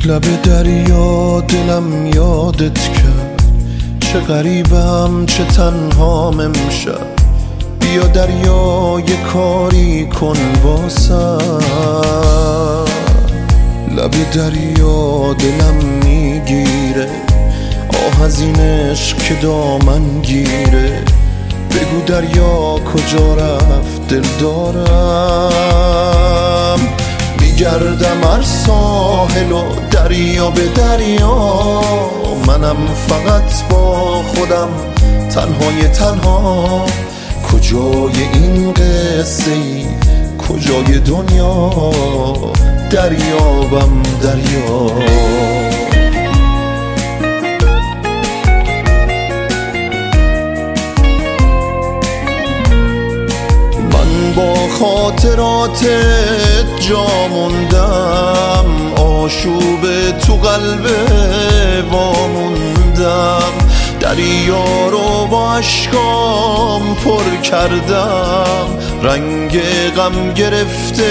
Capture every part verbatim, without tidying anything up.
لب دریا دلم یادت کرد، چه غریبم چه تنهام امشب. بیا دریا یه کاری کن واسم. لب دریا دلم میگیره، آه از این عشق که دامن گیره. بگو دریا کجا رفت دل دارم. میگردم هر ساحل و دریا به دریا، منم فقط با خودم تنهای تنها. کجای این قصه ای کجای دنیا، دریابم دریا. با خاطراتت جا موندم، آشوب تو قلب واموندم. دریا رو با اشکام پر کردم، رنگ غم گرفته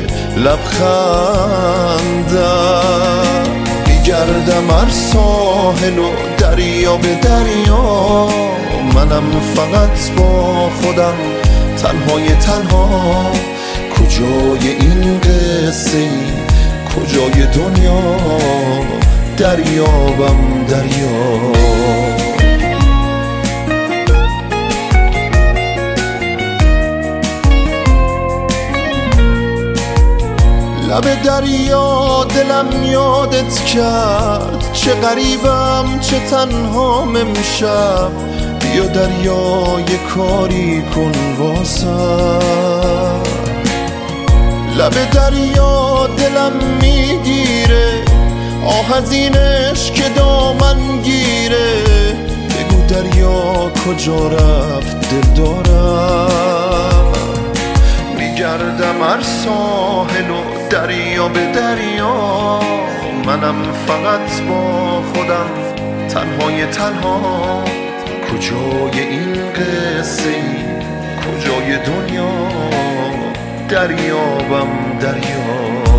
لبخندم. میگردم هر ساحل و دریا به دریا، منم فقط با خودم تنهای تنها. کجای این قصه ای کجای دنیا، دریابم دریا. لب دریا دلم یادت کرد، چه غریبم چه تنهام امشب. بیا دریا یه کاری کن واسم. لب دریا دلم میگیره، آه از این عشق که دامن گیره. بگو دریا کجا رفت دل دارم. میگردم هر ساحل و دریا به دریا، منم فقط با خودم تنهای تنها. کجای این قصه ای کجای دنیا، دریابم دریا.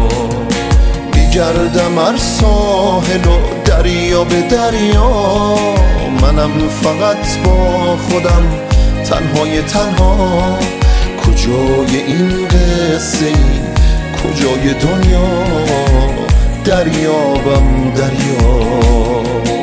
میگردم هر ساحل و دریا به دریا، منم فقط با خودم تنهای تنها. کجای این قصه ای کجای دنیا، دریابم دریا.